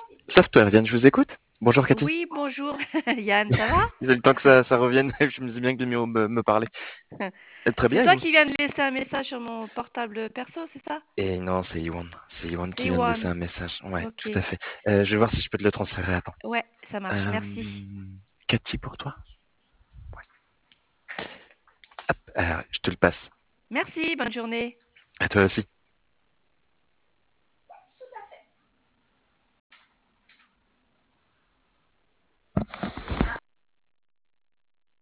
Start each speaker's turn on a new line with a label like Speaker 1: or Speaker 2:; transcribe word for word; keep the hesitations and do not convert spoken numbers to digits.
Speaker 1: Software, je vous écoute. Bonjour Cathy.
Speaker 2: Oui, bonjour Yann, ça va?
Speaker 1: Il a le temps que ça, ça revienne, je me dis bien que de mieux me, me parler. Euh, Très
Speaker 2: C'est
Speaker 1: bien, et
Speaker 2: toi
Speaker 1: vous?
Speaker 2: qui viens de laisser un message sur mon portable perso, c'est ça?
Speaker 1: Et non, c'est Yohan. C'est Yohan
Speaker 2: C'est
Speaker 1: qui vient de laisser
Speaker 2: Iwan.
Speaker 1: un message. Ouais,
Speaker 2: Ok.
Speaker 1: tout à fait. Euh, je vais voir si je peux te le transférer. Attends.
Speaker 2: Ouais, ça marche,
Speaker 1: Euh,
Speaker 2: merci.
Speaker 1: Cathy pour toi? Ouais. Alors, je te le passe.
Speaker 2: Merci, bonne journée.
Speaker 1: À toi aussi.